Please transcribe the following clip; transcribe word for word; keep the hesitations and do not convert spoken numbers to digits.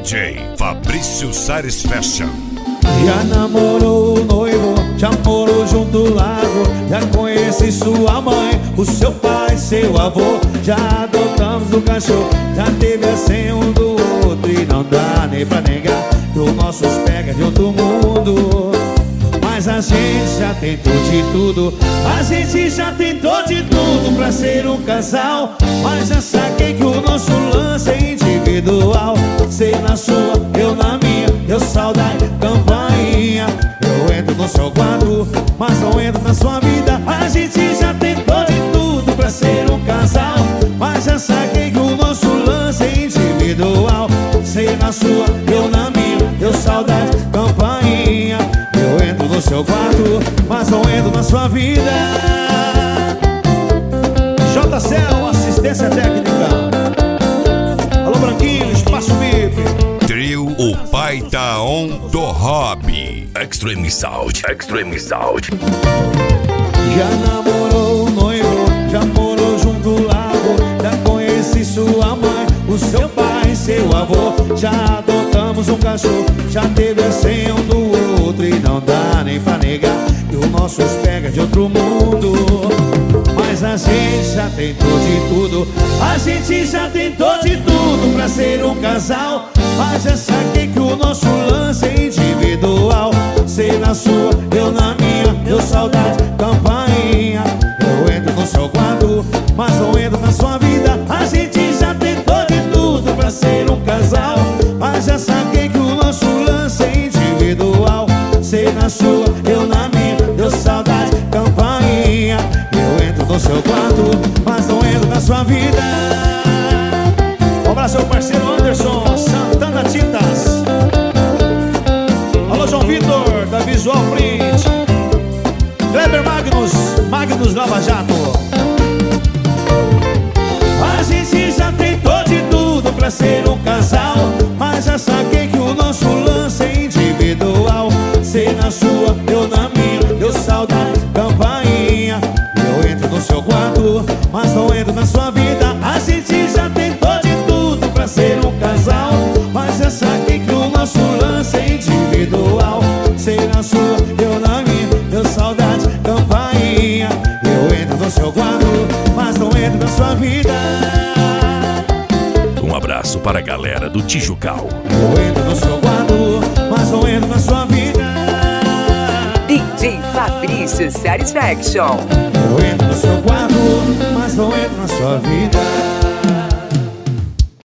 J Fabrício Satisfaction. Já namorou o noivo, já morou junto do lago, já conheci sua mãe, o seu pai, seu avô. Já adotamos o cachorro, já teve a senha um do outro. E não dá nem pra negar que o nossos pega de outro mundo. Mas a gente já tentou de tudo, a gente já tentou de tudo pra ser um casal. Mas já saquei que o nosso lance é individual. Você na sua, eu na minha, eu saudade, campainha. Eu entro no seu quarto, mas não entro na sua vida. A gente já tentou de tudo pra ser um casal. Mas já saquei que o nosso lance é individual. Você na sua, eu na minha, eu saudade, campainha. Eu entro no seu quarto, mas não entro na sua vida. J C L, assistência técnica. Alô, Branquinho, espaço V I P. Trio O Pai Tá On do Hobby. Extreme Sound, Extreme Sound. Já namorou o noivo, já morou junto do lago, já conheci sua mãe, o seu pai, seu avô. Já adotamos um cachorro, já teve a senha um do outro. E não dá nem pra negar que o nosso pega de outro mundo. Mas a gente já tentou de tudo, a gente já tentou de tudo pra ser um casal. Mas já saquei que o nosso lance é individual. Você na sua, eu na minha, eu saudade, campainha. Eu entro no seu quarto, mas não entro na sua vida. A gente já tentou de tudo pra ser um casal. Mas já saquei que o nosso lance é individual. Você na sua, eu na minha, eu saudade, campainha. Eu entro no seu quarto, mas não entro na sua vida. Um abraço ao parceiro Anderson Santana Tintas. Alô, João Vitor, da Visual Print. Kleber Magnus, Magnus Lava Jato. A gente já tentou de tudo pra ser um casal. Mas já saquei que o nosso lance é individual. Você na sua, eu na minha, eu saudade, campainha. Eu entro no seu quarto, mas não entro na sua vida. A gente já tentou de tudo pra ser um casal. Mas já saquei que o nosso lance é individual. Você na sua, eu na minha, eu saudade, campainha. Eu entro no seu quarto, mas não entro na sua vida. Um abraço para a galera do Tijucal. Eu entro no seu quarto, mas não entro na sua vida. D J Fabrício Satisfaction. Eu entro no seu quarto, mas não entro na sua vida.